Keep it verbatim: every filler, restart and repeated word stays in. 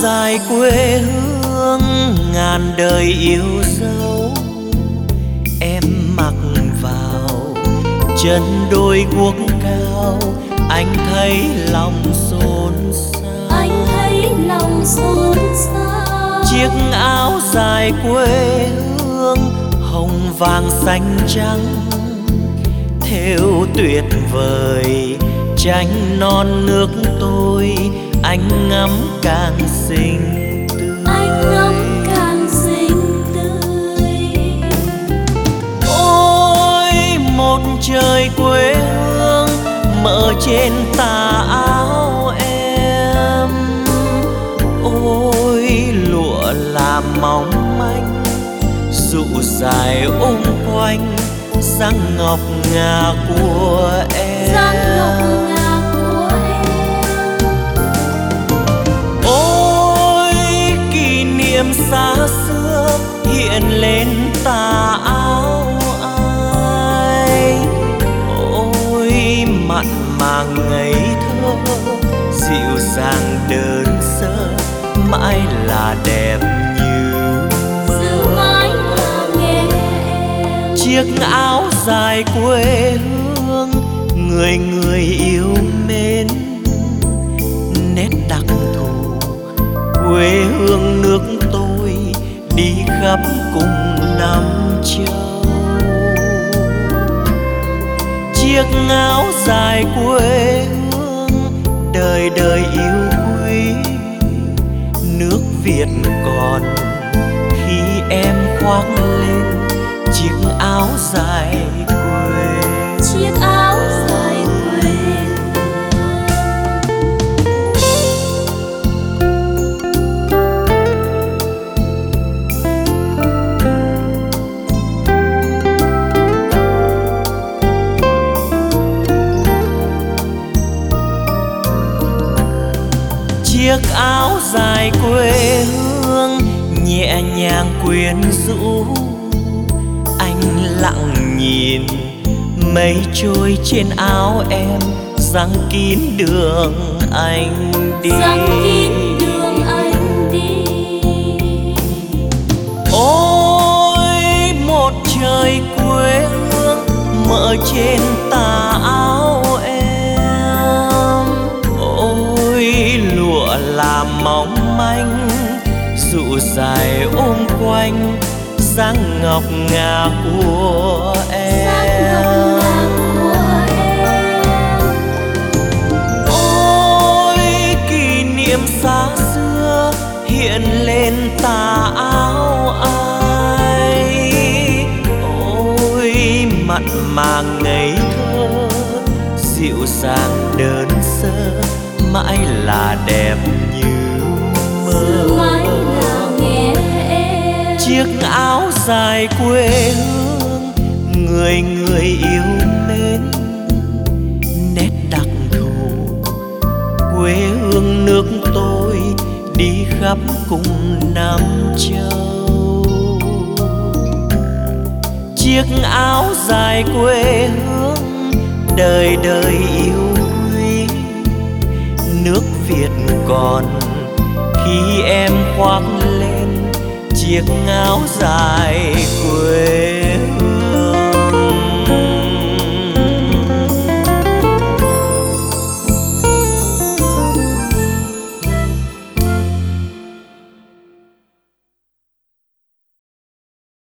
dài quê hương ngàn đời yêu dấu, em mặc vào chân đôi guốc cao, anh thấy lòng xôn xao. Anh thấy lòng xôn xao. Chiếc áo dài quê hương hồng vàng xanh trắng, thêu tuyệt vời tranh non nước tôi, anh ngắm càng xinh tươi. Anh ngắm càng xinh tươi. Ôi một trời quê hương mở trên tà áo em, ôi lụa là mỏng manh dụ dài ôm quanh dáng ngọc ngà của em. Dáng ngọc ngà của em. Ôi kỷ niệm xa xưa hiện lên tà áo ai, ôi mặn mà ngây thơ dịu dàng đơn sơ mãi là đẹp như Giữ mãi là nghe em. chiếc áo dài quê hương người người yêu mến, nét đặc thù quê hương nước tôi đi khắp cùng năm châu. Chiếc áo dài quê hương đời đời yêu quý, nước Việt còn khi em khoác lên chiếc áo dài quê. Chiếc áo dài quê. Chiếc áo dài quê hương nhẹ nhàng quyến rũ, anh lặng nhìn mây trôi trên áo em giăng kín đường anh đi. Giăng kín đường anh đi. Ôi một trời quê hương mở trên tà áo em, ôi lụa là mỏng manh dụ dài ôm quanh dáng ngọc ngà của em. Ôi kỷ niệm xa xưa hiện lên tà áo ai, ôi mặn mà ngây thơ dịu dàng đơn sơ mãi là đẹp như mơ. Mãi là nghe em. Chiếc áo dài quê hương người người yêu mến, nét đặc thù quê hương nước tôi đi khắp cùng năm châu. Chiếc áo dài quê hương đời đời yêu quý, nước Việt còn khi em khoác lên chiếc áo dài